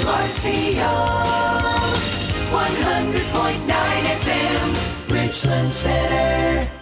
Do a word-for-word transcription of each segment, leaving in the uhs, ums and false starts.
R C O, one hundred point nine F M, Richland Center.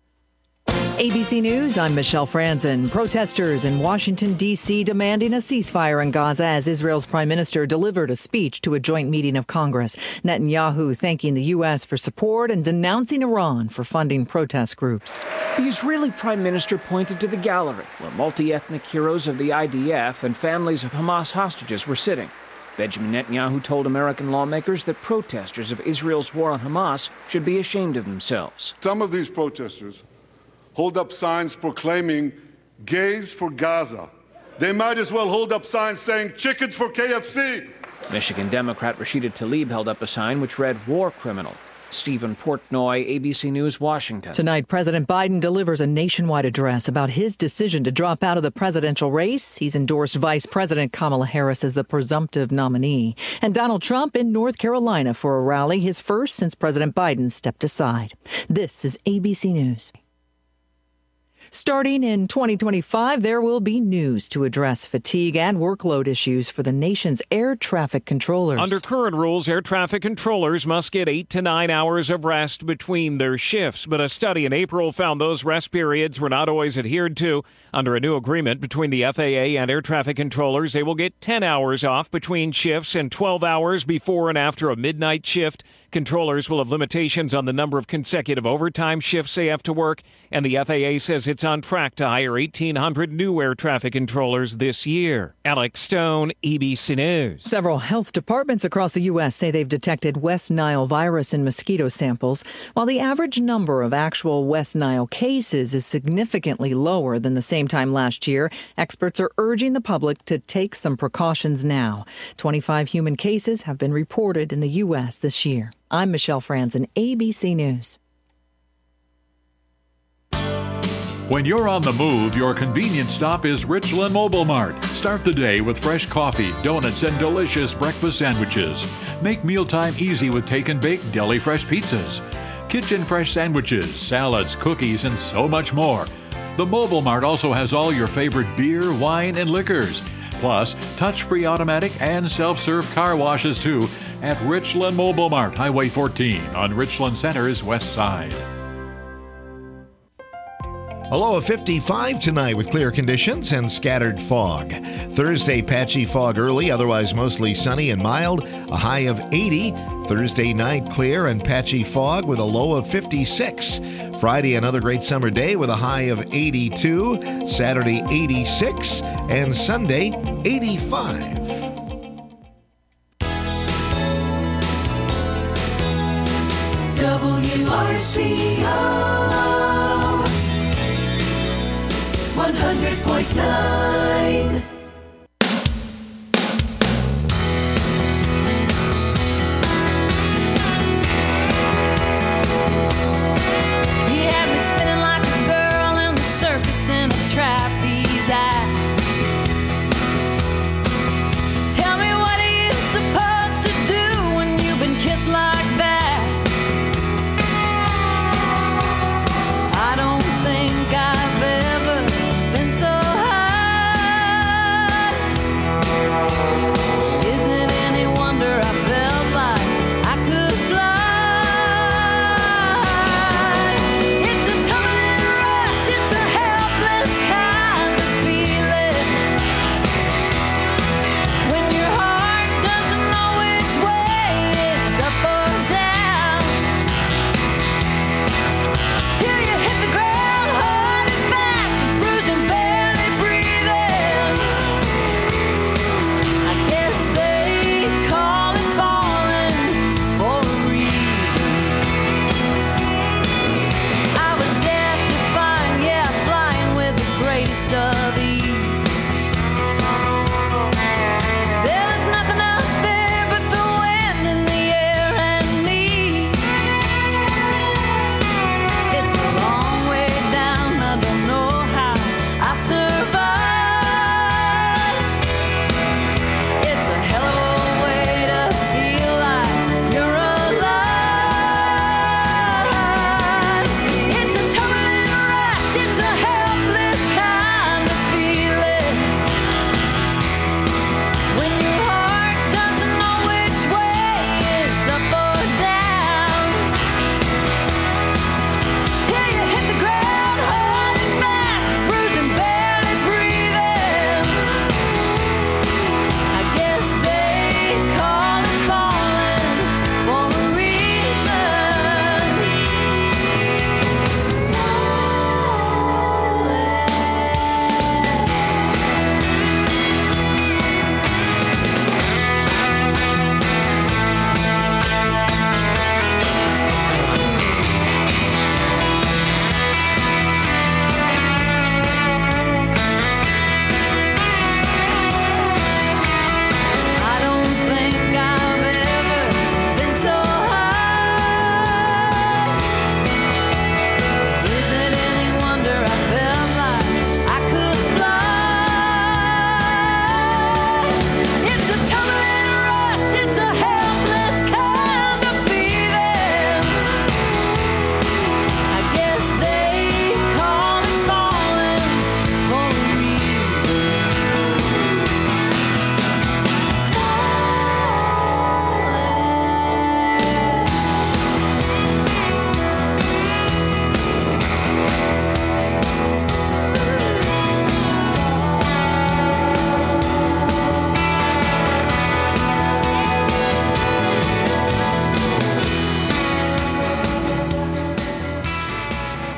A B C News, I'm Michelle Franzen. Protesters in Washington, D C demanding a ceasefire in Gaza as Israel's prime minister delivered a speech to a joint meeting of Congress. Netanyahu thanking the U S for support and denouncing Iran for funding protest groups. The Israeli prime minister pointed to the gallery where multi-ethnic heroes of the I D F and families of Hamas hostages were sitting. Benjamin Netanyahu told American lawmakers that protesters of Israel's war on Hamas should be ashamed of themselves. Some of these protesters hold up signs proclaiming gays for Gaza. They might as well hold up signs saying chickens for K F C. Michigan Democrat Rashida Tlaib held up a sign which read war criminal. Stephen Portnoy, A B C News, Washington. Tonight, President Biden delivers a nationwide address about his decision to drop out of the presidential race. He's endorsed Vice President Kamala Harris as the presumptive nominee. And Donald Trump in North Carolina for a rally, his first since President Biden stepped aside. This is A B C News. Starting in twenty twenty-five, there will be news to address fatigue and workload issues for the nation's air traffic controllers. Under current rules, air traffic controllers must get eight to nine hours of rest between their shifts. But a study in April found those rest periods were not always adhered to. Under a new agreement between the F A A and air traffic controllers, they will get ten hours off between shifts and twelve hours before and after a midnight shift. Controllers will have limitations on the number of consecutive overtime shifts they have to work, and the F A A says it's on track to hire eighteen hundred new air traffic controllers this year. Alex Stone, A B C News. Several health departments across the U S say they've detected West Nile virus in mosquito samples. While the average number of actual West Nile cases is significantly lower than the same time last year, experts are urging the public to take some precautions now. twenty-five human cases have been reported in the U S this year. I'm Michelle Franzen, A B C News. When you're on the move, your convenience stop is Richland Mobile Mart. Start the day with fresh coffee, donuts, and delicious breakfast sandwiches. Make mealtime easy with take and bake deli fresh pizzas, kitchen fresh sandwiches, salads, cookies, and so much more. The Mobile Mart also has all your favorite beer, wine, and liquors. Plus, touch-free automatic and self-serve car washes too at Richland Mobile Mart, Highway fourteen on Richland Center's west side. A low of fifty-five tonight with clear conditions and scattered fog. Thursday, patchy fog early, otherwise mostly sunny and mild. A high of eighty. Thursday night, clear and patchy fog with a low of fifty-six. Friday, another great summer day with a high of eighty-two. Saturday, eighty-six. And Sunday, eighty-five. W R C O, one hundred point nine. He had me spinning like a girl in the circus in a trapeze act. Tell me, what are you supposed to do when you've been kissed like that? I don't think I've ever been so high.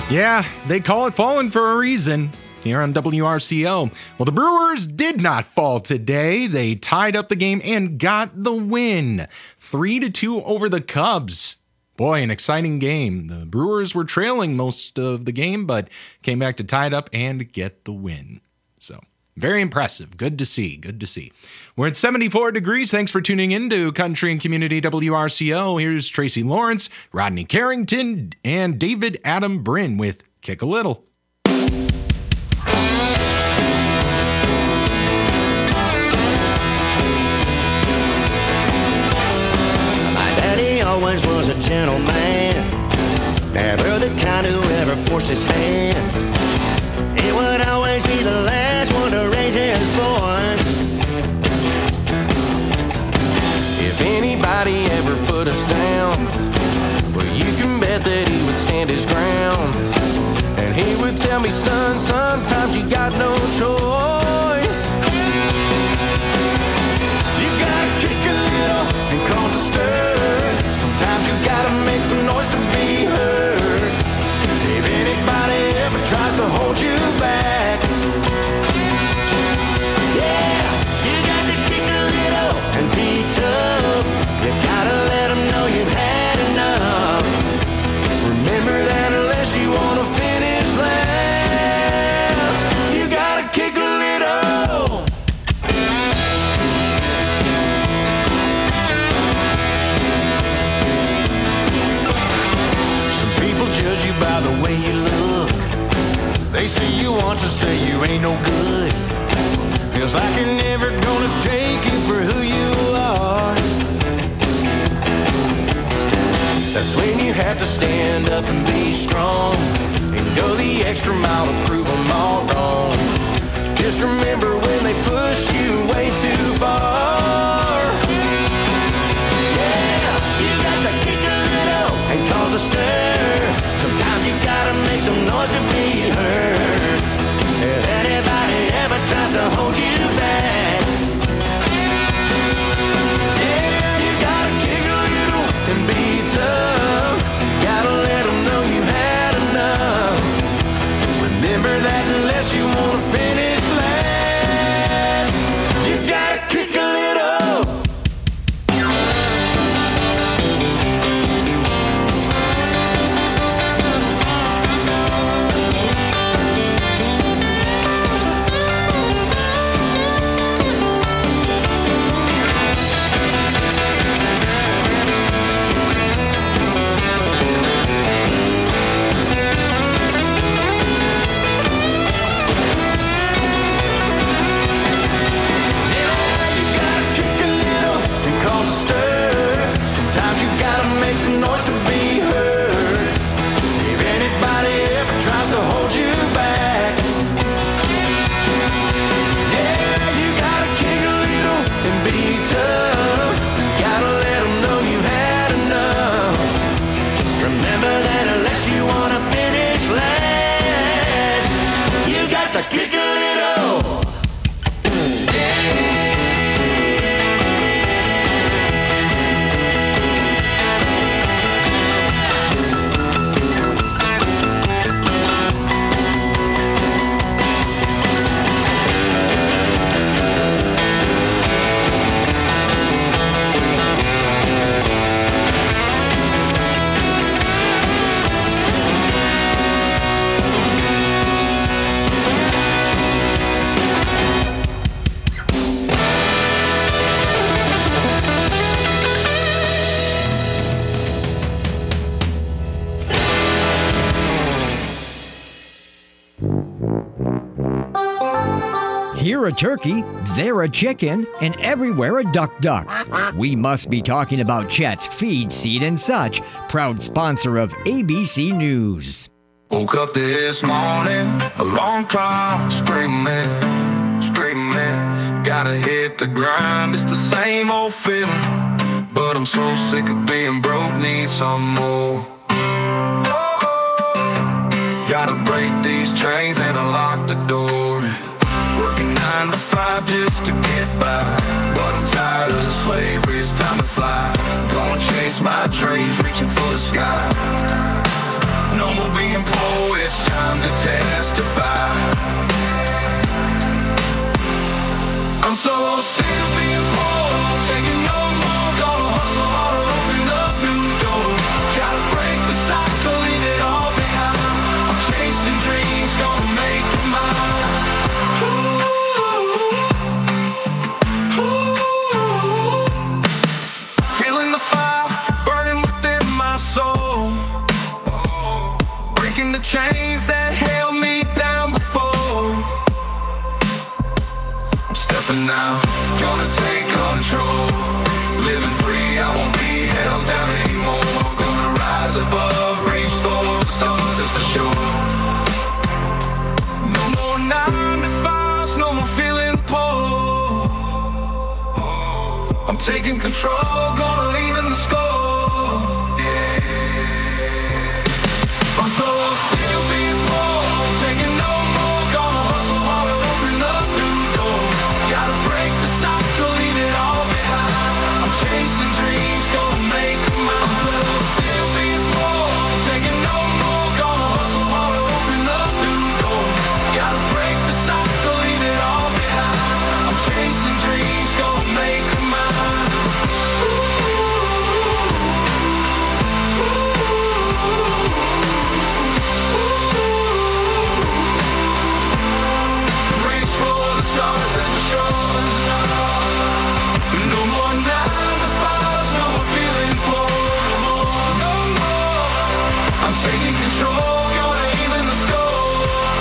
Yeah, they call it falling for a reason here on W R C O. Well, the Brewers did not fall today. They tied up the game and got the win. Three to two over the Cubs. Boy, an exciting game. The Brewers were trailing most of the game, but came back to tie it up and get the win. So, very impressive. Good to see. Good to see. We're at seventy-four degrees. Thanks for tuning in to Country and Community W R C O. Here's Tracy Lawrence, Rodney Carrington, and David Adam Brin with Kick a Little. Always was a gentleman, never the kind who ever forced his hand. He would always be the last one to raise his voice. If anybody ever put us down, well, you can bet that he would stand his ground. And he would tell me, son, sometimes you got no choice. You gotta kick a little and cause a stir. Sometimes you gotta make some noise to be heard. If anybody ever tries to hold you back, yeah, you got to kick a little and be tough. You gotta let them know you've had enough. Remember that unless you wanna finish last, you gotta kick a little. Judge you by the way you look. They see you once and say you ain't no good. Feels like you're never gonna take you for who you are. That's when you have to stand up and be strong and go the extra mile to prove them all wrong. Just remember when they push you way too far. Yeah, you got to kick a little and cause a stir. Sometimes you gotta make some noise to be heard. If anybody ever tries to hold you back, yeah, you gotta kick a little and be tough. You gotta let them know you had enough. Remember that unless you wanna finish last, you gotta kick a little. Some noise to be heard. If anybody ever tries to hold you back, yeah, you gotta kick a little and be tough. You gotta let them know you had enough. Remember that unless you wanna finish last, you got to kick a little. Yeah. Here a turkey, there a chicken, and everywhere a duck duck. We must be talking about Chet's Feed, Seed, and Such, proud sponsor of A B C News. Woke up this morning, alarm clock screaming, screaming. Gotta hit the grind, it's the same old feeling. But I'm so sick of being broke, need some more. Gotta break these chains and unlock the door. Working nine to five just to get by, but I'm tired of slavery, it's time to fly. Gonna chase my dreams, reaching for the sky. No more being poor. it's time to testify. I'm so sick of being poor, taking no more, gonna hustle harder, open up new doors. Gotta break the cycle, leave it all behind. I'm chasing dreams, gonna make them mine. Ooh, ooh. Feeling the fire burning within my soul, breaking the chains that held me down before. I'm stepping out, gonna take control. Living free, I won't be held down anymore. Gonna rise above, reach for the stars, that's for sure. No more nine to fives, no more feeling poor. I'm taking control, gonna leave in the score. Yeah. I'm so sick of being poor, taking no more, gonna hustle harder, open up new doors. Gotta break the cycle, leave it all behind. I'm chasing dreams, gonna make them mine. I'm so sick of being poor, taking no more, gonna hustle harder, open up new doors. Gotta break the cycle, leave it all behind. I'm chasing dreams, gonna make them mine. Reach for the stars, that's for sure. No more nine to fives, no more feeling poor. No more, no more. I'm taking control, gonna aim in the score.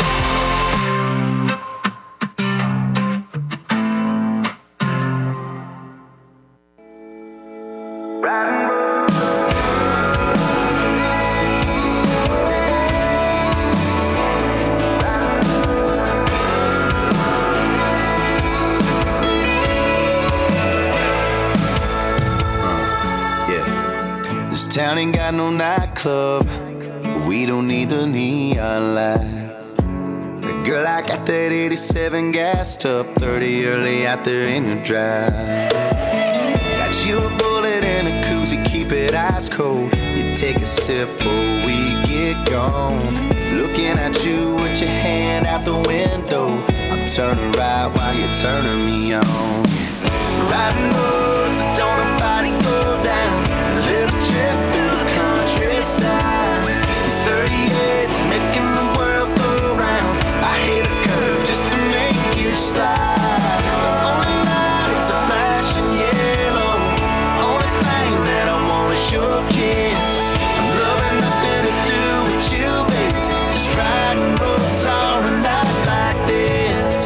Yeah. This town ain't got no nightclub. We don't need the neon lights. But girl, I got that eighty-seven gassed up, thirty early out there in the drive. Got you a bullet and a koozie, keep it ice cold. You take a sip before we get gone. Looking at you with your hand out the window. I'm turning right while you're turning me on. Riding roads that don't nobody go down. A little trip through the countryside. These thirty-eights making the world go round. I hit a curve just to make you slide. The only light is a flashing yellow. Only thing that I want is your kiss. I'm loving nothing to do with you, baby. Just riding roads on a night like this.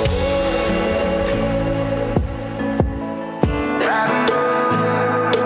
Riding roads.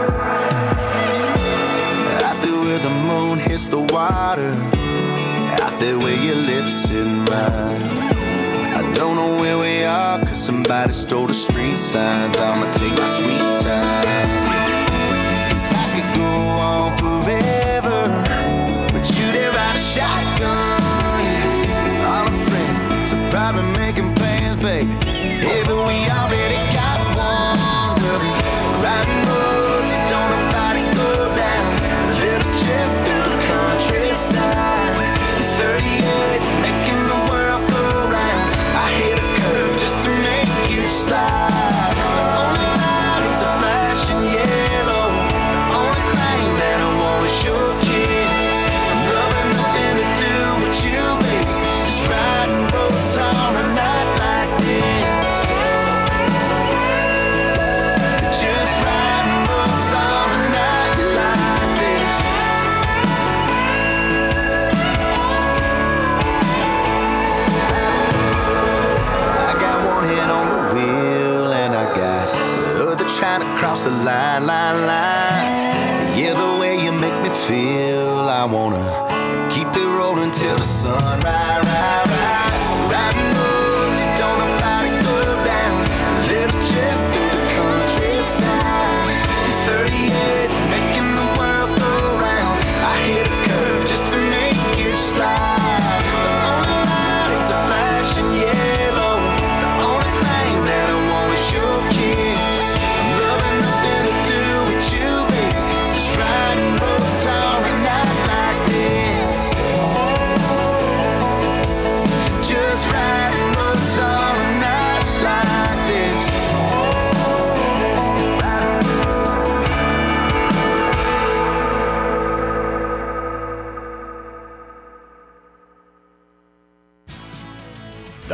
Out there where the moon hits the water. Out there where your lips in mine. I don't know where we are, cause somebody stole the street signs. I'ma take my sweet time. Cause I could go on forever, but you didn't ride a shotgun. Yeah. All my friends are probably making plans, baby. Hey, but we already got one. We'll be riding roads that don't nobody go down. A little trip through the countryside. These thirty-eights making the world go round. I hit a curve just to make you slide. The only light is a flashing yellow. Only thing that I want is your kiss. I'm loving nothing to do with you, baby. Just riding roads on a night like this. Just riding roads on a night like this. I got one hand on the wheel and I got the other trying to cross the line, line, line. Yeah, the way you make me feel, I wanna keep it rolling till the sun rise, rise, rise. Riding roads that don't nobody go down. A little trip through the countryside. These thirty-eights making the world go round. I hit a curve just to make you slide. The only light is a flashing yellow. The only thing that I want is your kiss. I'm loving nothing to do with you, baby. Just riding roads on a night like this.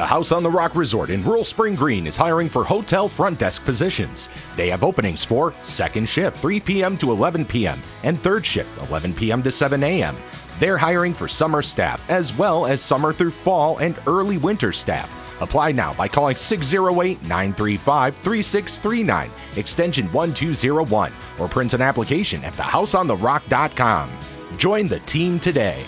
House on the Rock Resort in Rural Spring Green is hiring for hotel front desk positions. They have openings for second shift, three p.m. to eleven p.m., and third shift, eleven p.m. to seven a.m. They're hiring for summer staff, as well as summer through fall and early winter staff. Apply now by calling six oh eight, nine three five, three six three nine, extension one two zero one, or print an application at the house on the rock dot com. Join the team today.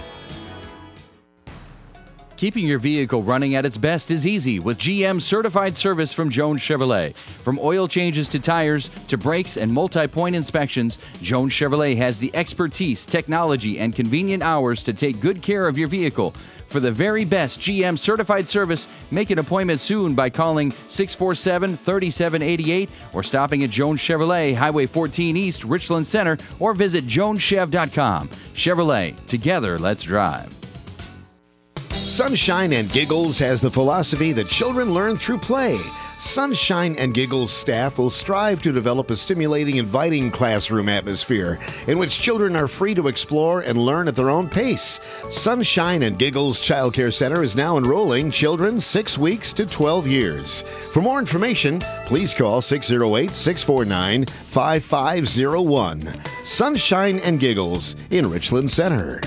Keeping your vehicle running at its best is easy with G M certified service from Jones Chevrolet. From oil changes to tires to brakes and multi-point inspections, Jones Chevrolet has the expertise, technology, and convenient hours to take good care of your vehicle. For the very best G M certified service, make an appointment soon by calling six four seven, three seven eight eight or stopping at Jones Chevrolet, Highway fourteen East, Richland Center, or visit jones chev dot com. Chevrolet, together, let's drive. Sunshine and Giggles has the philosophy that children learn through play. Sunshine and Giggles staff will strive to develop a stimulating, inviting classroom atmosphere in which children are free to explore and learn at their own pace. Sunshine and Giggles Child Care Center is now enrolling children six weeks to twelve years. For more information, please call six oh eight, six four nine, five five oh one. Sunshine and Giggles in Richland Center.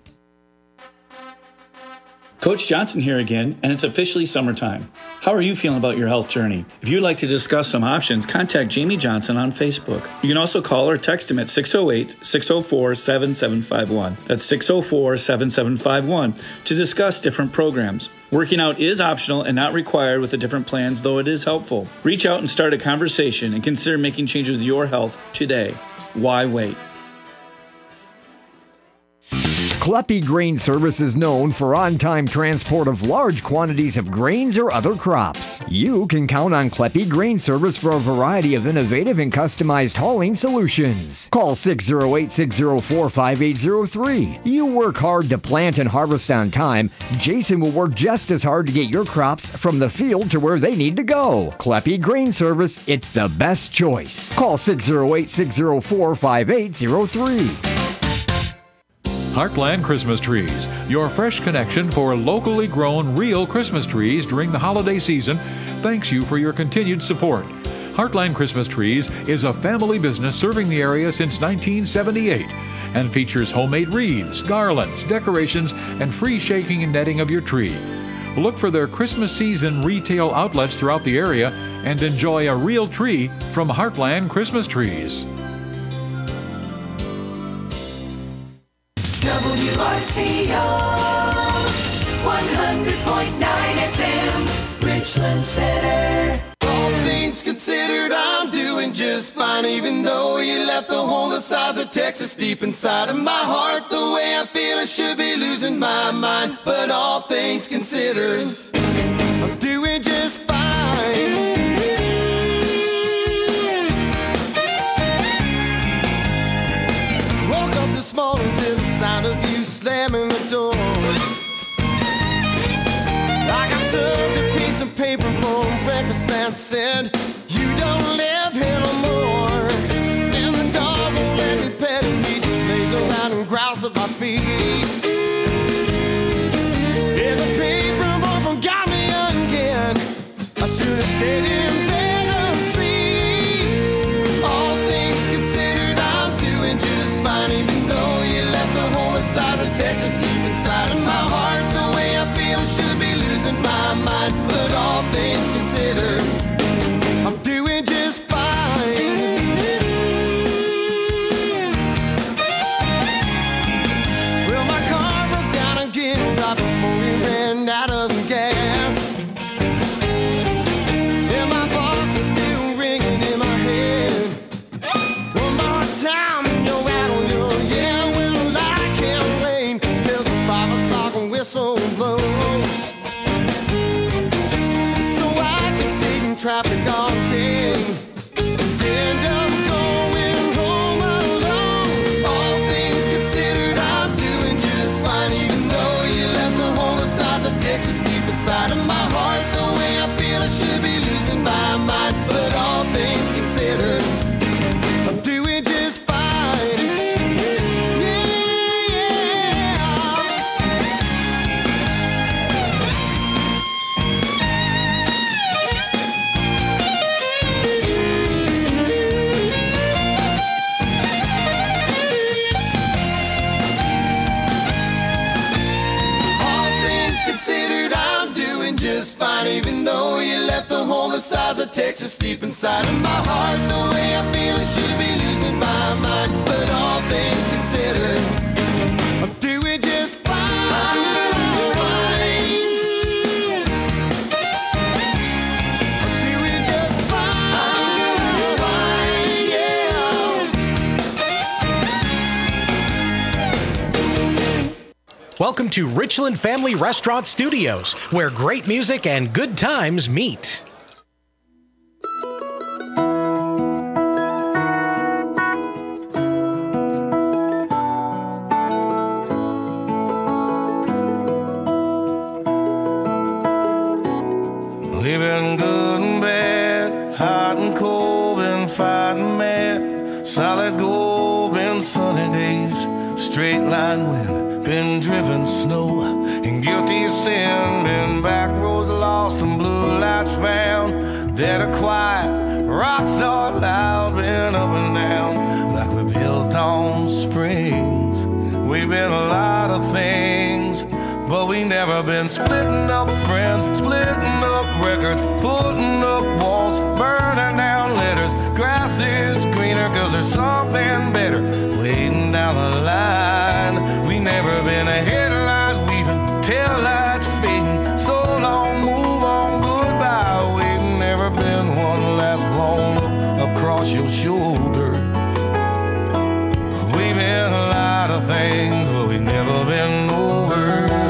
Coach Johnson here again, and it's officially summertime. How are you feeling about your health journey? If you'd like to discuss some options, contact Jamie Johnson on Facebook. You can also call or text him at six oh eight, six oh four, seven seven five one. That's six oh four, seven seven five one to discuss different programs. Working out is optional and not required with the different plans, though it is helpful. Reach out and start a conversation and consider making changes with your health today. Why wait? Kleppe Grain Service is known for on-time transport of large quantities of grains or other crops. You can count on Kleppe Grain Service for a variety of innovative and customized hauling solutions. Call six oh eight, six oh four, five eight oh three. You work hard to plant and harvest on time. Jason will work just as hard to get your crops from the field to where they need to go. Kleppe Grain Service, it's the best choice. Call six oh eight, six oh four, five eight oh three. Heartland Christmas Trees, your fresh connection for locally grown real Christmas trees during the holiday season, thanks you for your continued support. Heartland Christmas Trees is a family business serving the area since nineteen seventy-eight and features homemade wreaths, garlands, decorations, and free shaking and netting of your tree. Look for their Christmas season retail outlets throughout the area and enjoy a real tree from Heartland Christmas Trees. W R C O one hundred point nine F M, Richland Center. All things considered, I'm doing just fine. Even though you left a hole the size of Texas deep inside of my heart, the way I feel I should be losing my mind. But all things considered, I'm doing just fine. Woke up this morning to the sound of you slamming the door. I got served a piece of paper for breakfast that said, you don't live here no more. And the dog won't let me pet him, he just lays around and growls at my feet. Yeah, the paper boy got me again. I should have stayed in bed asleep. All things considered, I'm doing just fine. Even though you left the hole the size of Texas deep inside of my heart, the way I feel I should be losing my mind. But all things considered, I'm doing just fine. Well, my car broke down again right before we ran out of gas. And my boss is still ringing in my head. One more time and you're out on your yeah. Well, I can't wait till the five o'clock whistle blows, so I can sit in traffic all day and end up going home alone. All things considered, I'm doing just fine. Even though you left the hole the size of Texas deep inside of my heart, the way I feel I should be losing my mind. But all things considered, I'm doing just fine. Yeah, yeah. Texas deep inside of my heart. The way I feel I should be losing my mind. But all things considered, I'm doing just fine. I'm doing just fine. I'm fine, yeah. Welcome to Richland Family Restaurant Studios, where great music and good times meet. We've been good and bad, hot and cold, been fighting mad. Solid gold, been sunny days, straight line wind, been driven snow. And guilty sin, been back roads lost and blue lights found. Dead or quiet, rocks not loud, been up and down like we built on springs. We've been a lot of things, but we never been splitting up friends, splitting up records, putting up walls, burning down letters. Grass is greener cause there's something better waiting down the line. We never been a headlights weaving, taillights fading. So long, move on, goodbye. We've never been one last long look across your shoulder. We've been a lot of things, but we've never been over.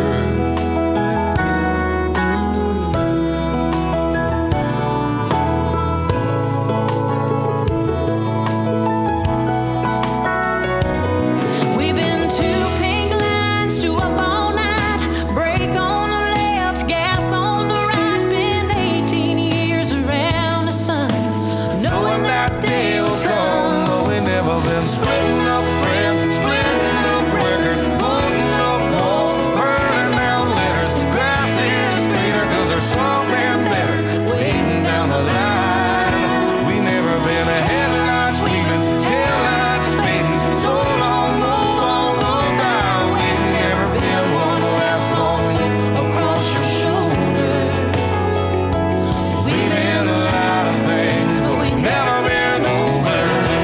Splitting up friends, splitting up records, putting up walls, burning down letters. Grass is greener cause there's something better waiting down the line. We never been a headlights weaving, taillights fading. So long, move on, goodbye. We've never been one last long look across your shoulder. We've been a lot of things, but we've never been over.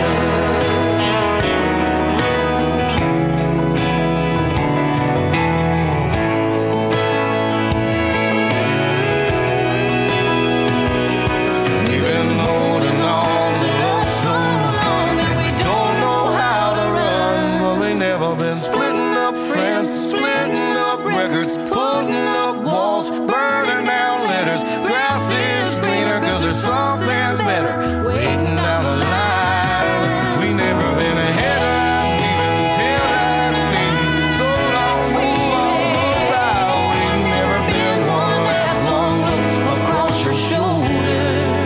Splitting up friends, splitting up records, putting up walls, burning down letters. Grass is greener cause there's something better waiting down the line. We never been ahead of even taillights fading. So long, move on, goodbye. We've never been one last long look across your shoulder.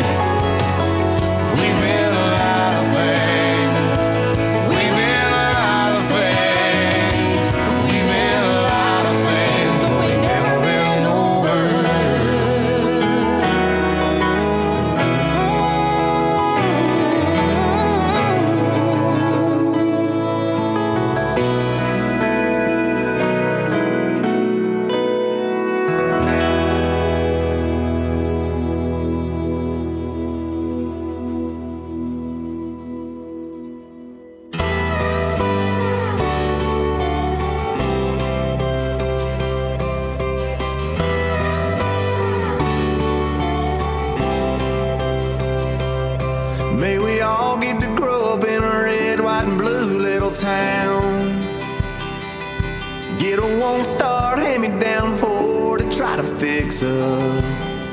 We've been a lot of things. We've been a lot of things. We've been a lot of things, but we've never been over. May we all get to grow up in a red, white, and blue little town. Get a one-star hand-me-down Ford to try to fix up.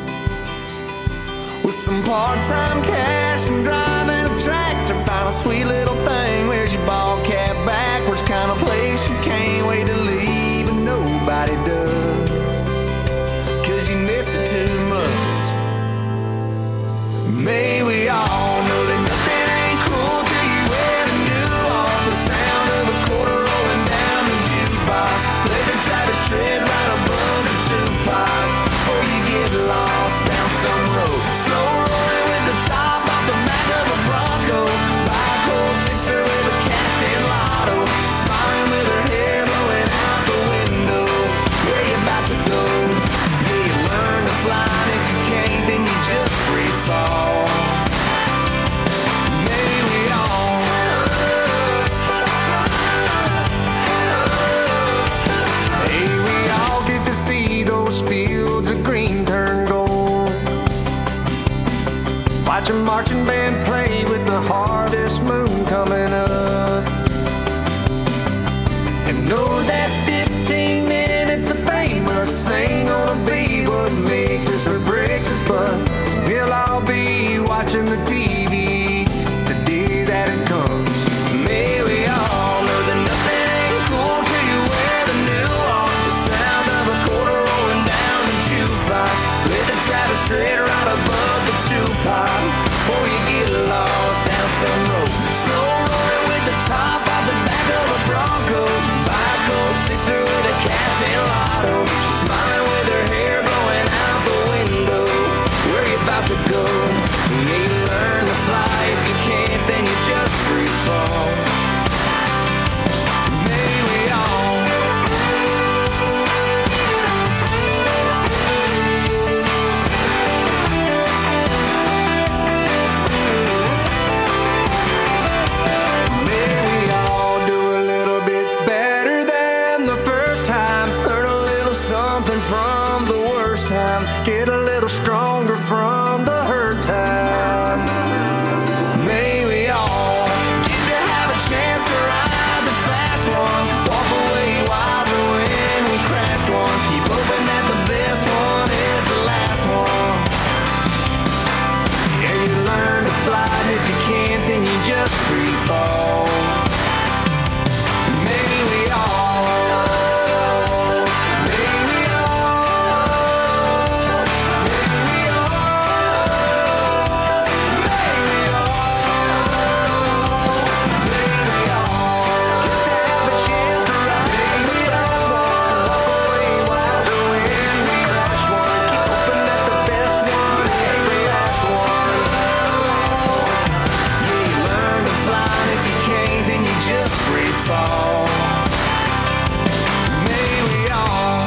With some part-time cash and driving a tractor, find a sweet little thing. Where's your ball cap backwards? Kind of place you can't wait to leave, and nobody does, cause you miss it too much. May we all know that nothing ain't cool till you wear the new off. The sound of a quarter rolling down the jukebox. Play the Travis Tread right above the two-pipe. Or you get lost down some road, slow rolling with the top off the back of a Bronco. Buy a cold sixer with a watching the T V the day that it comes. May we all know that nothing ain't cool till you wear the new on. The sound of a quarter rolling down the jukebox. Let the Travis Tritt right above the two-pot before you get lost down some road. Slow rolling with the top out the back of a Bronco. Buy a cold sixer with a cash and lotto. She's smiling with her hair blowing out the window. Where you about to go? You need to learn to fly. If you can't, then you just free fall. May we all May we all do a little bit better than the first time. Learn a little something from the worst times. Get a little stronger from the hurt time. May we all get to have a chance to ride the fast one. Walk away wiser when we crash one. Keep hoping that the best one is the last one. Yeah, you learn to fly, and if you can't, then you just free fall. May we all, may we all, may we all, may we all, may we all get to have a chance to ride. May we all walk away wiser when we crash one. Keep hoping that the best one is the last one. Yeah, you learn to fly, and if you can't, then you just free fall. May we all.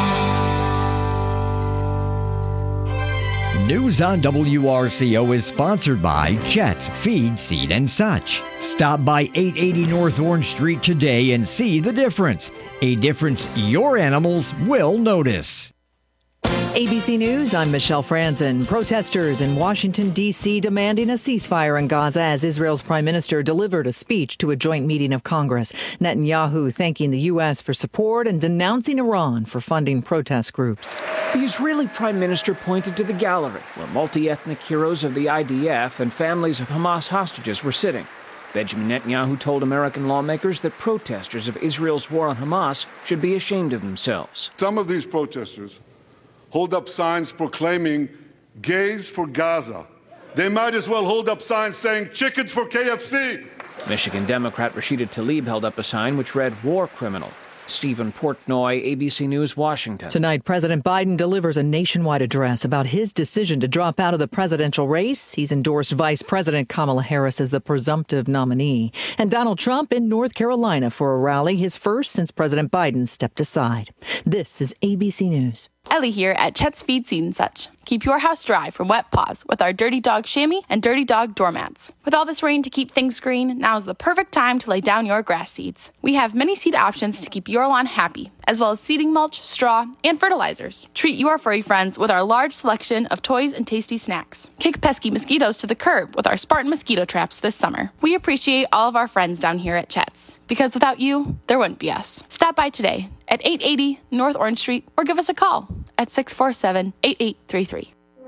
News on W R C O is sponsored by Chet's Feed, Seed, and Such. Stop by eight eighty North Orange Street today and see the difference. A difference your animals will notice. A B C News, I'm Michelle Franzen. Protesters in Washington, D C demanding a ceasefire in Gaza as Israel's prime minister delivered a speech to a joint meeting of Congress. Netanyahu thanking the U S for support and denouncing Iran for funding protest groups. The Israeli prime minister pointed to the gallery where multi-ethnic heroes of the I D F and families of Hamas hostages were sitting. Benjamin Netanyahu told American lawmakers that protesters of Israel's war on Hamas should be ashamed of themselves. Some of these protesters hold up signs proclaiming gays for Gaza. They might as well hold up signs saying chickens for K F C. Michigan Democrat Rashida Tlaib held up a sign which read war criminal. Stephen Portnoy, A B C News, Washington. Tonight, President Biden delivers a nationwide address about his decision to drop out of the presidential race. He's endorsed Vice President Kamala Harris as the presumptive nominee. And Donald Trump in North Carolina for a rally, his first since President Biden stepped aside. This is A B C News. Ellie here at Chet's Feed, Seed, and Such. Keep your house dry from wet paws with our Dirty Dog chamois and Dirty Dog doormats. With all this rain to keep things green, now is the perfect time to lay down your grass seeds. We have many seed options to keep your lawn happy, as well as seeding mulch, straw, and fertilizers. Treat your furry friends with our large selection of toys and tasty snacks. Kick pesky mosquitoes to the curb with our Spartan mosquito traps this summer. We appreciate all of our friends down here at Chet's, because without you, there wouldn't be us. Stop by today at eight eighty North Orange Street or give us a call at six four seven, eight eight three three.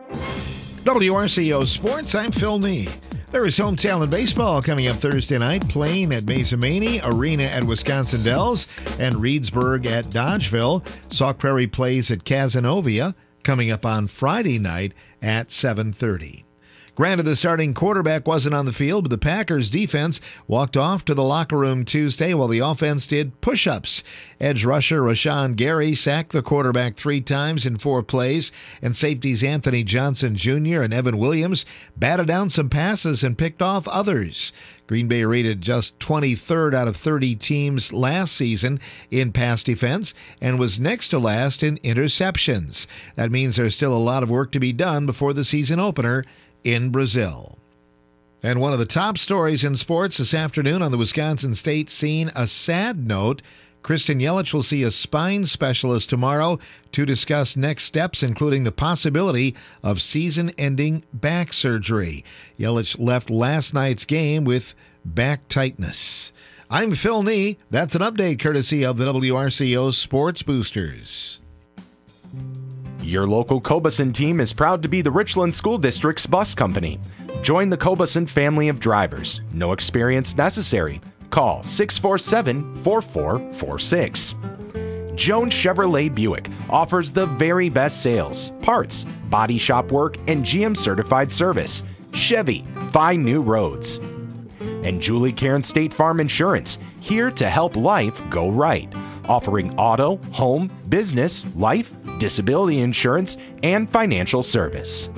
W R C O Sports, I'm Phil Nee. There is hometown baseball coming up Thursday night, Plain at Mesa Maney, Arena at Wisconsin Dells, and Reedsburg at Dodgeville. Sauk Prairie plays at Cazenovia, coming up on Friday night at seven thirty. Granted, the starting quarterback wasn't on the field, but the Packers defense walked off to the locker room Tuesday while the offense did push-ups. Edge rusher Rashawn Gary sacked the quarterback three times in four plays, and safeties Anthony Johnson Junior and Evan Williams batted down some passes and picked off others. Green Bay rated just twenty-third out of thirty teams last season in pass defense and was next to last in interceptions. That means there's still a lot of work to be done before the season opener in Brazil. And one of the top stories in sports this afternoon on the Wisconsin State scene, a sad note. Kristen Yelich will see a spine specialist tomorrow to discuss next steps, including the possibility of season-ending back surgery. Yelich left last night's game with back tightness. I'm Phil Nee. That's an update courtesy of the W R C O Sports Boosters. Your local Cobeson team is proud to be the Richland School District's bus company. Join the Cobuson family of drivers. No experience necessary. Call six four seven, four four four six. Jones Chevrolet Buick offers the very best sales, parts, body shop work, and G M certified service. Chevy, find new roads. And Julie Cairn State Farm Insurance, here to help life go right. Offering auto, home, business, life, disability insurance, and financial service.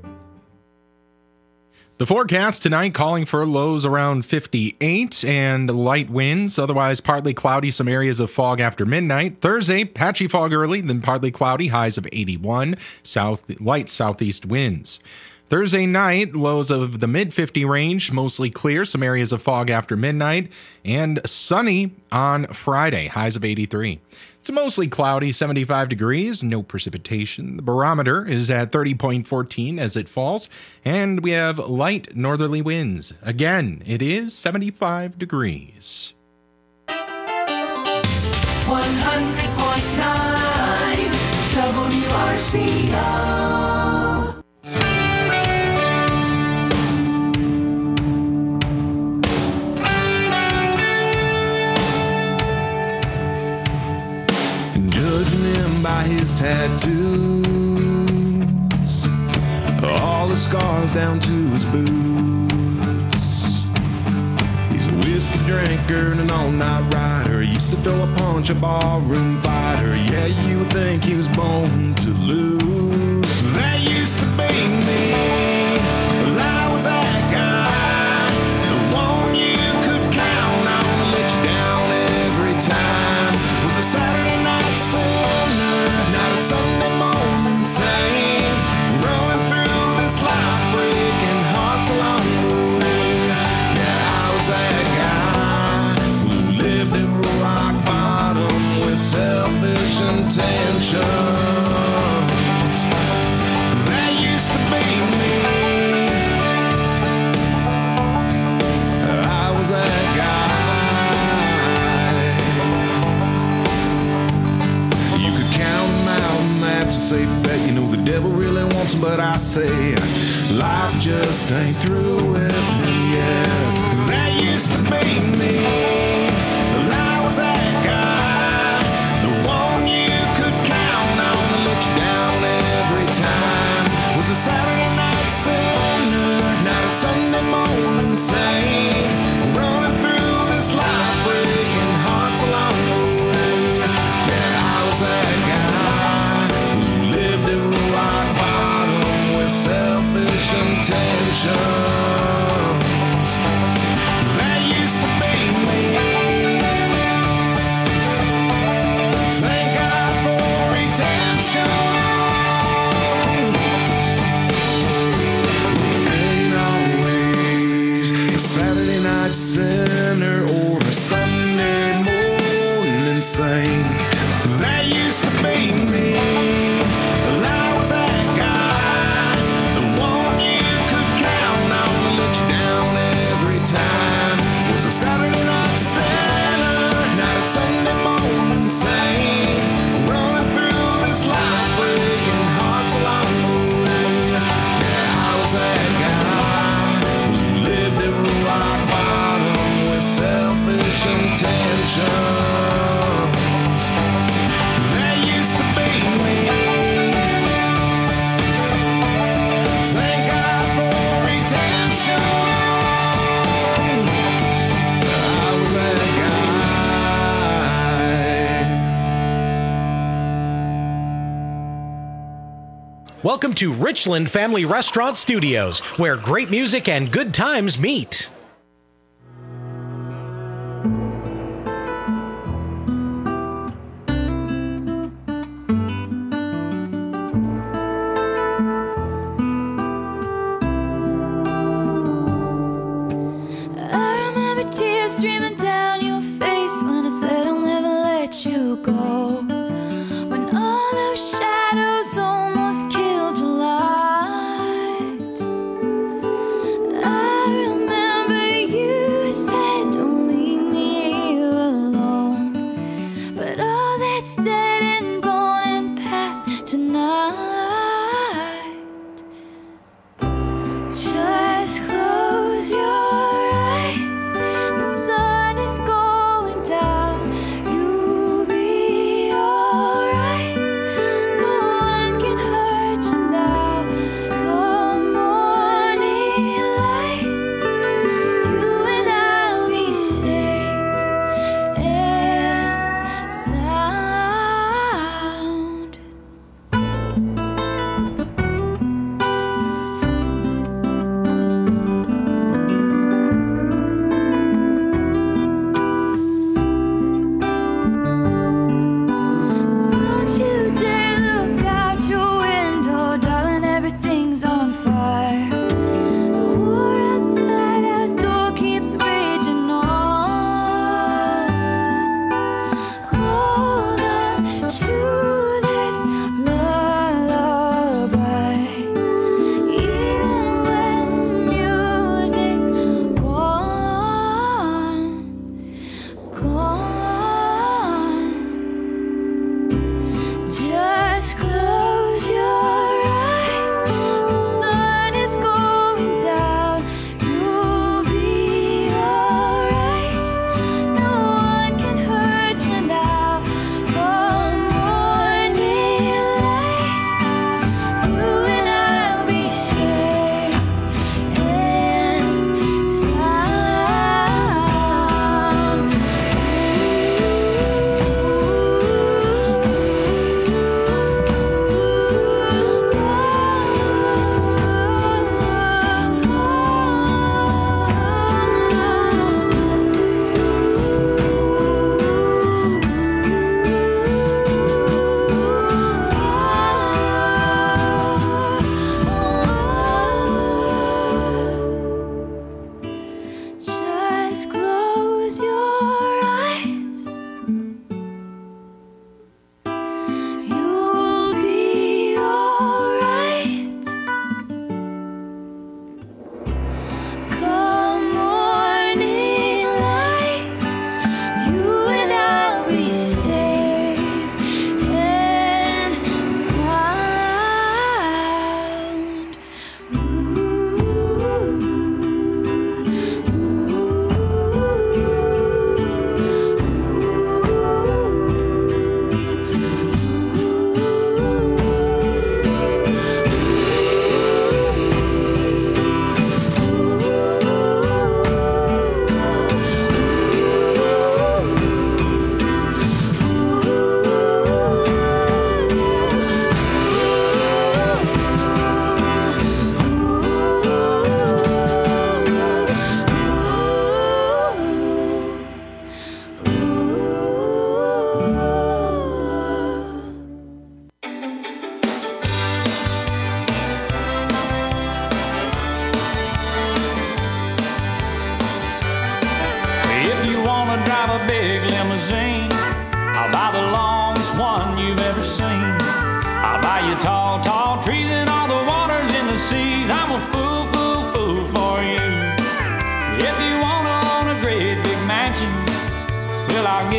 The forecast tonight calling for lows around fifty-eight and light winds. Otherwise, partly cloudy, some areas of fog after midnight. Thursday, patchy fog early, then partly cloudy, highs of eighty-one, south light southeast winds. Thursday night, lows of the mid fifty range, mostly clear, some areas of fog after midnight, and sunny on Friday, highs of eighty-three. It's mostly cloudy, seventy-five degrees, no precipitation. The barometer is at thirty point one four as it falls, and we have light northerly winds. Again, it is seventy-five degrees. one hundred point nine W R C O. Judging him by his tattoos, all the scars down to his boots. He's a whiskey drinker and an all-night rider. Used to throw a punch, a ballroom fighter. Yeah, you would think he was born to lose. That used to be me. Well, I was that guy, the one you could count on to let you down every time. Was a Saturday night sinner, not a Sunday morning saint, running through this life, breaking hearts along the way. Yeah, I was that guy who lived at rock bottom with selfish intentions. That used to be me. I was that guy. That's a safe bet, you know the devil really wants him, but I say life just ain't through with him yet. That used to be me. Well, I was that guy, the one you could count on to let you down every time. Was a Saturday night sinner, not a Sunday morning saint, running through this life, breaking hearts along the way. Yeah, I was that guy. Selfish intentions. That used to be me. Thank God for redemption. Ain't always a Saturday night sinner or a Sunday morning saint. That used to be me. Well, I was that guy. Saturday night sinner, not a Sunday morning saint, running through this life, breaking hearts along the way. Yeah, I was that guy who lived at rock bottom with selfish intentions. That used to be me. Thank God for redemption. Welcome to Richland Family Restaurant Studios, where great music and good times meet. I remember tears streaming down your face when I said I'll never let you go. When all those shadows almost killed your light, I remember you said don't leave me here alone. But all that's dead and gone and past tonight. Just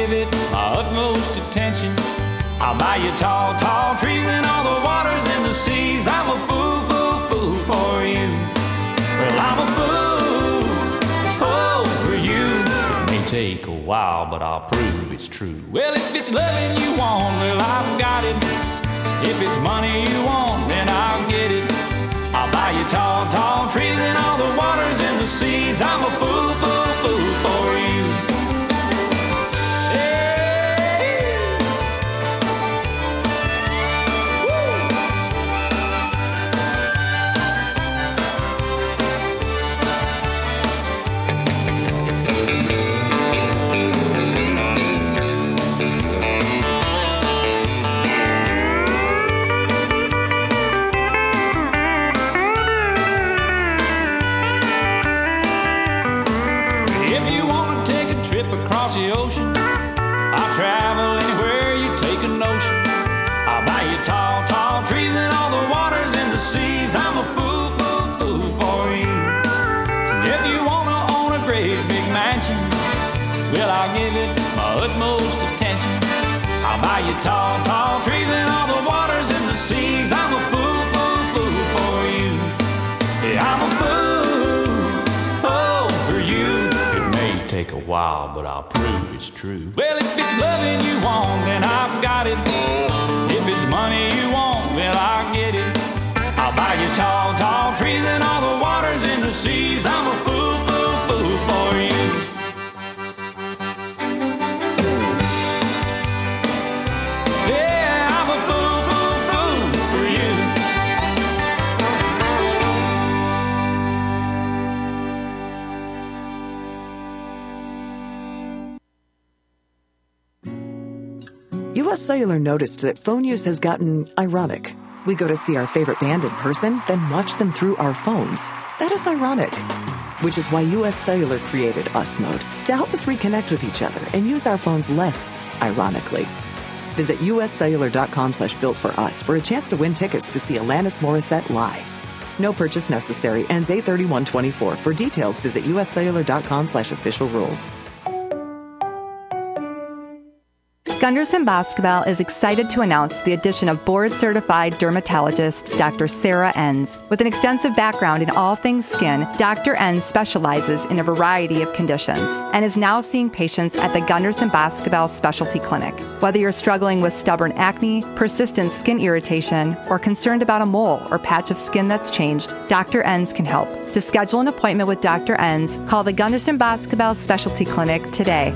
give it my utmost attention. I'll buy you tall, tall trees and all the waters and the seas. I'm a fool, fool, fool for you. Well, I'm a fool, oh, for you. It may take a while, but I'll prove it's true. Well, if it's loving you want, well, I've got it. If it's money you want, then I'll get it. I'll buy you tall, tall trees and all the waters and the seas. I'm a fool, fool, fool for you. Across the ocean, I'll travel anywhere you take a notion. I'll buy you tall, tall trees and all the waters and the seas. I'm a fool, fool, fool for you. And if you wanna own a great big mansion, well, I'll give it my utmost attention. I'll buy you tall, tall trees and all the waters and the seas. I'm a fool, fool, fool for you. Yeah, I'm a fool, oh, for you. Take a while, but I'll prove it's true. Well, if it's loving you want, then I've got it. If it's money you want, well, I'll get it. I'll buy you tall, tall trees and all the waters in the seas. I'm a fool, fool, fool for you. Yeah, I'm a fool, fool, fool for you. U S Cellular noticed that phone use has gotten ironic. We go to see our favorite band in person, then watch them through our phones. That is ironic. Which is why U S Cellular created US Mode to help us reconnect with each other and use our phones less ironically. Visit uscellular.com slash built for us for a chance to win tickets to see Alanis Morissette live. No purchase necessary. Ends eight thirty-one twenty-four. For details, visit uscellular.com slash official rules. Gunderson Basketball is excited to announce the addition of board-certified dermatologist Doctor Sarah Enns. With an extensive background in all things skin, Doctor Enns specializes in a variety of conditions and is now seeing patients at the Gunderson Basketball Specialty Clinic. Whether you're struggling with stubborn acne, persistent skin irritation, or concerned about a mole or patch of skin that's changed, Doctor Enns can help. To schedule an appointment with Doctor Enns, call the Gunderson Basketball Specialty Clinic today.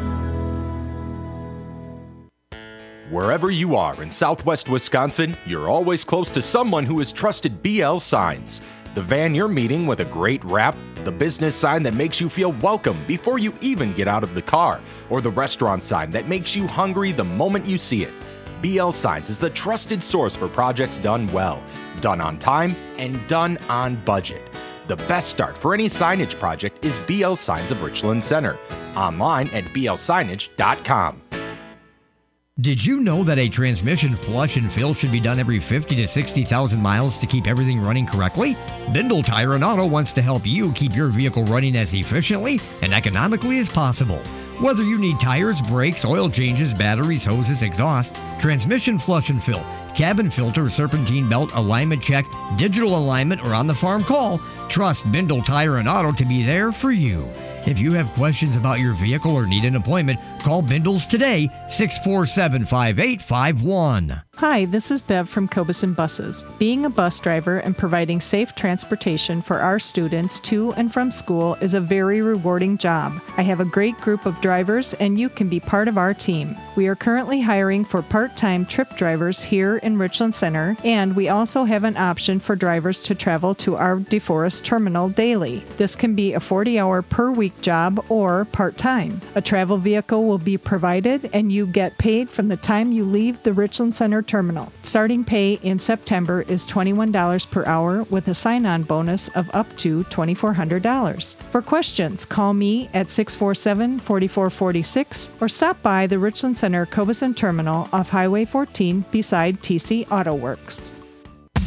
Wherever you are in southwest Wisconsin, you're always close to someone who has trusted B L Signs. The van you're meeting with a great wrap, the business sign that makes you feel welcome before you even get out of the car, or the restaurant sign that makes you hungry the moment you see it. B L Signs is the trusted source for projects done well, done on time, and done on budget. The best start for any signage project is B L Signs of Richland Center. Online at b l signage dot com. Did you know that a transmission flush and fill should be done every fifty to sixty thousand miles to keep everything running correctly? Bindle Tire and Auto wants to help you keep your vehicle running as efficiently and economically as possible. Whether you need tires, brakes, oil changes, batteries, hoses, exhaust, transmission flush and fill, cabin filter, serpentine belt, alignment check, digital alignment, or on-the-farm call, trust Bindle Tire and Auto to be there for you. If you have questions about your vehicle or need an appointment, call Bindles today, six four seven, five eight five one. Hi, this is Bev from Cobeson Buses. Being a bus driver and providing safe transportation for our students to and from school is a very rewarding job. I have a great group of drivers, and you can be part of our team. We are currently hiring for part-time trip drivers here in Richland Center, and we also have an option for drivers to travel to our DeForest terminal daily. This can be a forty-hour per week job or part-time. A travel vehicle will be provided, and you get paid from the time you leave the Richland Center terminal. Starting pay in September is twenty-one dollars per hour with a sign-on bonus of up to twenty-four hundred dollars. For questions, call me at six four seven, four four four six or stop by the Richland Center Cobeson Terminal off Highway fourteen beside T C Auto Works.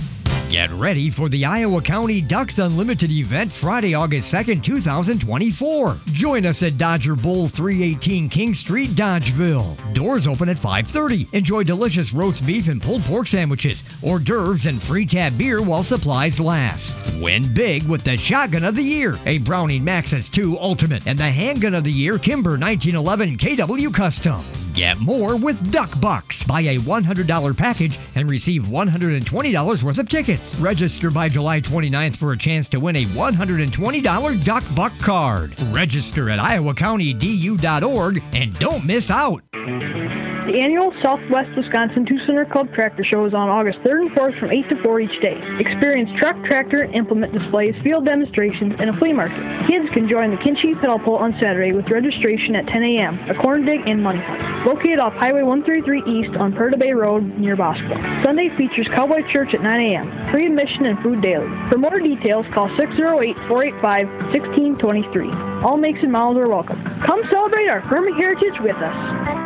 Get ready for the Iowa County Ducks Unlimited event Friday, August second, two thousand twenty-four. Join us at Dodger Bowl three eighteen King Street, Dodgeville. Doors open at five thirty. Enjoy delicious roast beef and pulled pork sandwiches, hors d'oeuvres, and free tab beer while supplies last. Win big with the Shotgun of the Year, a Browning Maxxis two Ultimate, and the Handgun of the Year Kimber nineteen eleven K W Custom. Get more with Duck Bucks. Buy a one hundred dollars package and receive one hundred twenty dollars worth of tickets. Register by July twenty-ninth for a chance to win a one hundred twenty dollars Duck Buck card. Register at iowa county d u dot org and don't miss out. The annual Southwest Wisconsin Two-Cylinder Club Tractor Show is on August third and fourth from eight to four each day. Experience truck, tractor, and implement displays, field demonstrations, and a flea market. Kids can join the Kinchie Pedal Pull on Saturday with registration at ten a.m., a corn dig, and money hunt. Located off Highway one thirty-three East on Perda Bay Road near Bosco. Sunday features Cowboy Church at nine a.m., free admission and food daily. For more details, call six oh eight, four eight five, one six two three. All makes and models are welcome. Come celebrate our Furman heritage with us.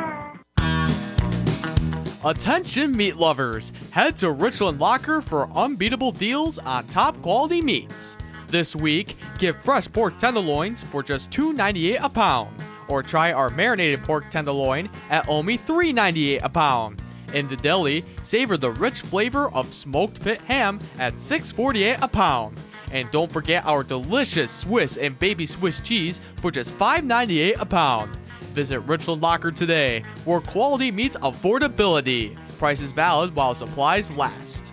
Attention meat lovers, head to Richland Locker for unbeatable deals on top quality meats. This week, get fresh pork tenderloins for just two ninety-eight a pound, or try our marinated pork tenderloin at only three ninety-eight a pound. In the deli, savor the rich flavor of smoked pit ham at six forty-eight a pound. And don't forget our delicious Swiss and baby Swiss cheese for just five ninety-eight a pound. Visit Richland Locker today, where quality meets affordability. Prices valid while supplies last.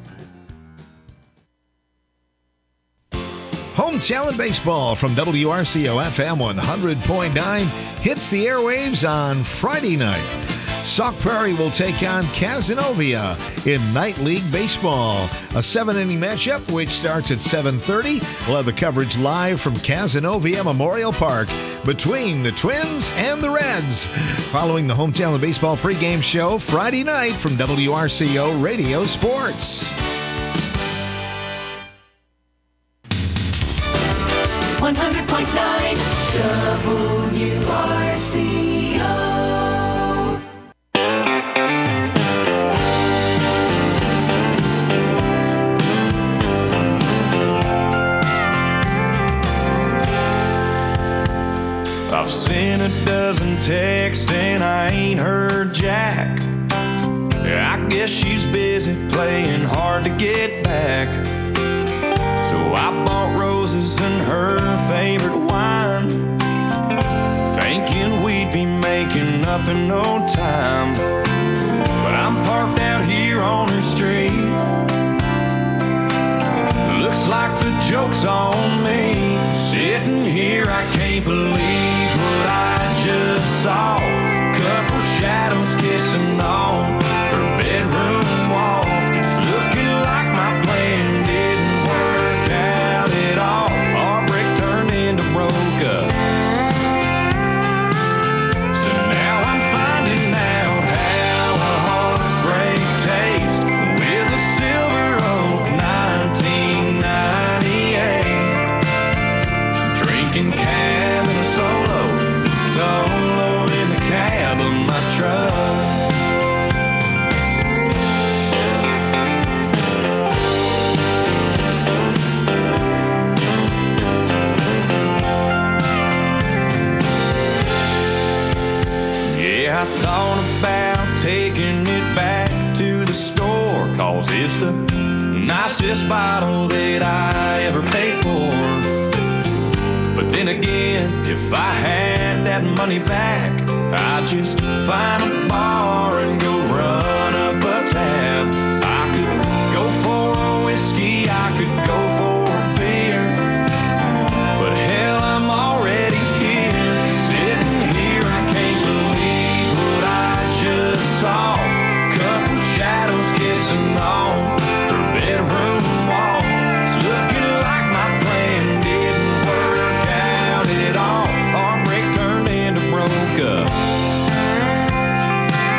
Home Talent Baseball from W R C O F M one hundred point nine hits the airwaves on Friday night. Sauk Prairie will take on Cazenovia in Night League Baseball. A seven-inning matchup, which starts at seven thirty. We'll have the coverage live from Cazenovia Memorial Park between the Twins and the Reds. Following the Home Talent Baseball pregame show Friday night from W R C O Radio Sports. one hundred point nine W R C O. I've sent a dozen texts and I ain't heard Jack. I guess she's busy playing hard to get back. So I bought roses and her favorite wine, thinking we'd be making up in no time. But I'm parked out here on her street. Looks like the joke's on me. Sitting here, I can't believe what I just saw. Couple shadows kissing on her bedroom wall. It's looking like my plan didn't work out at all. Heartbreak turned into broke up. So now I'm finding out how a heartbreak tastes with a Silver Oak nineteen ninety-eight. Drinking cabin solo, solo in the cab of my truck. Yeah, I thought about taking it back to the store, cause it's the nicest bottle that I ever paid for. But then again, if I had that money back, I'd just find a bar and go run up a tab. I could go for a whiskey, I could go for a beer, but hell, I'm already here. Sitting here, I can't believe what I just saw. Couple shadows kissing on her bedroom wall. It's looking like my plan didn't work out at all. Heartbreak turned into broke up.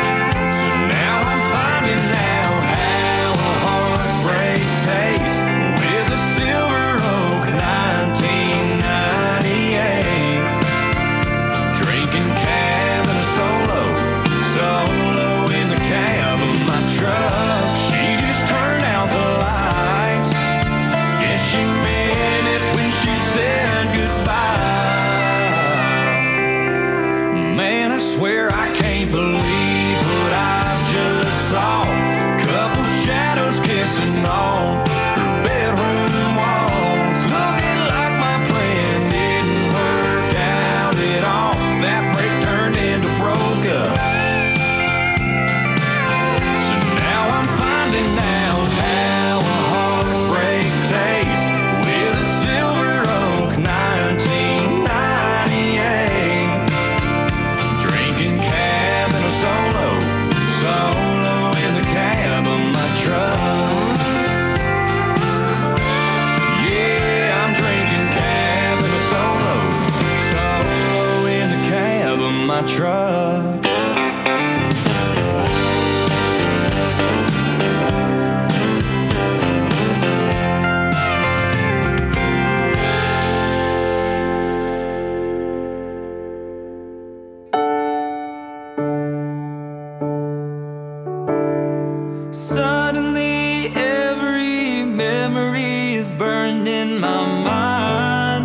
Suddenly every memory is burned in my mind.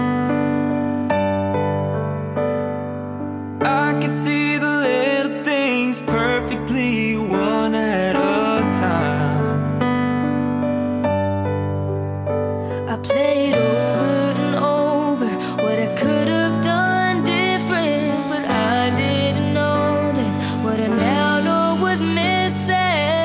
I can see the little things perfectly, one at a time. I played over and over what I could have done different, but I didn't know then what I now know was missing.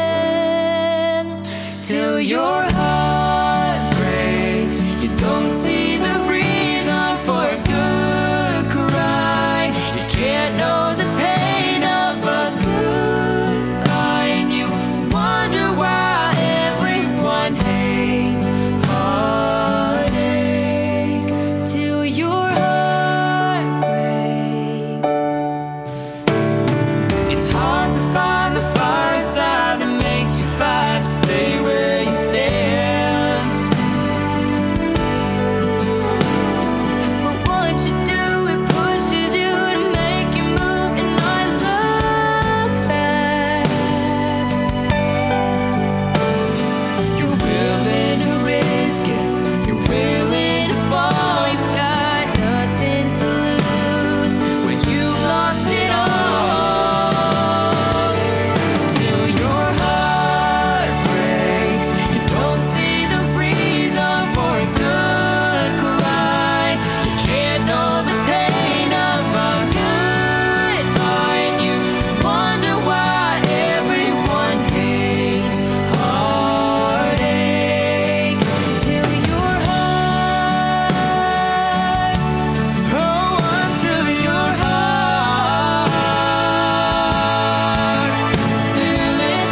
Till your heart breaks, you don't see the reason for a good cry. You can't know the pain of a goodbye, and you wonder why everyone hates heartache. Till your heart breaks. It's hard to find the fire inside that makes you fight to stay where you stand. But once you do, it pushes you to make you move and not look back. You're willing to risk it, you're willing to fall. You've got nothing to lose when you've lost it all. Till your heart breaks, you don't see the reason for a good cry. You can't know the pain of a goodbye, and you wonder why everyone hates heartache. Till your heart, oh, until your heart, till it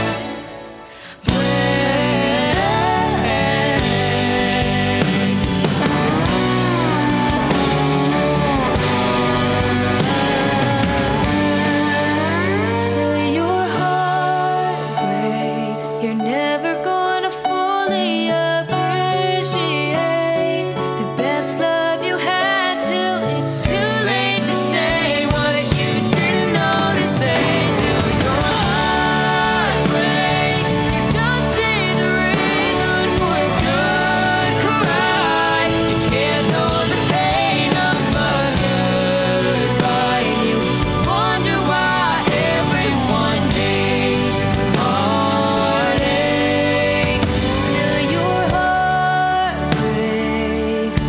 till your heart breaks. You're never gonna fully appreciate the best love you had till it's too late to say what you didn't know to say. Till your heart breaks, you don't see the reason for a good cry. You can't know the pain of a goodbye, and you wonder why everyone hates heartache. Till your heart breaks.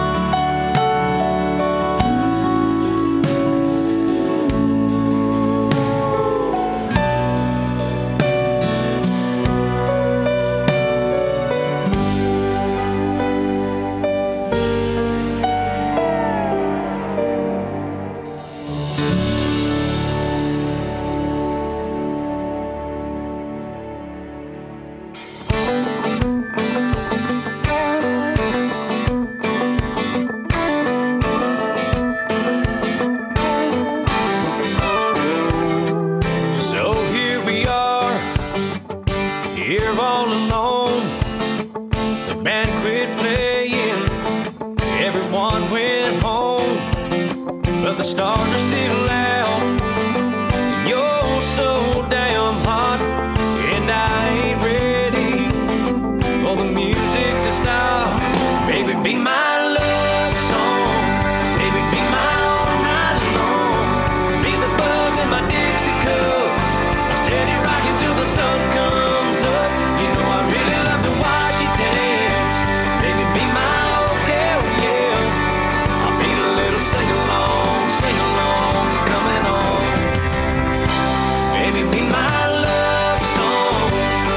So here we are, here all alone. The band quit playing, everyone went home, but the stars are still out. You're so damn hot, and I ain't ready for the music to stop. Baby, be my love song. Baby, be my all night long. Be the buzz in my Dixie cup. Steady rocking till the sun comes up. You know I really love to watch you dance. Baby, be my oh hell yeah. I feel a little sing along, sing along, coming on. Baby, be my love song.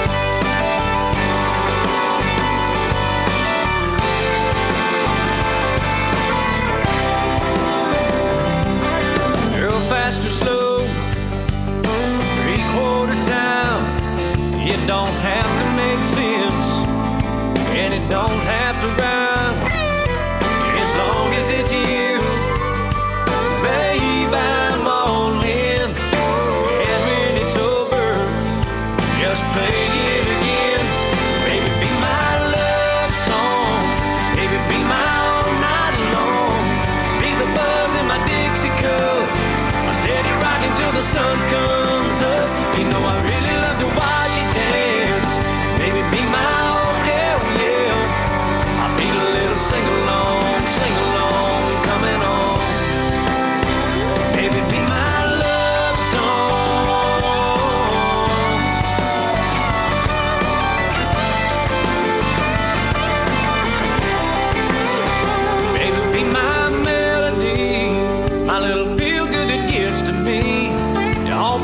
Girl, fast or slow, three quarter time. It don't have to make sense, and it don't have to rhyme. As long as it's you, babe, I'm all in. And when it's over, just play it again. Baby, be my love song. Baby, be my all night long. Be the buzz in my Dixie cup. Steady rocking till the sun comes up. You know I really love to watch you dance.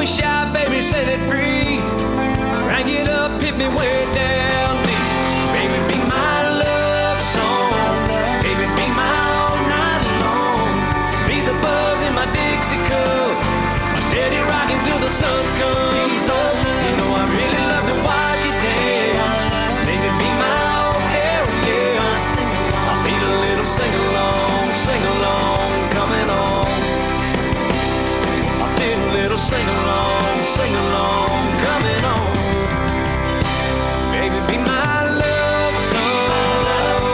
me shy, baby, set it free. Crank it up, hit me way down.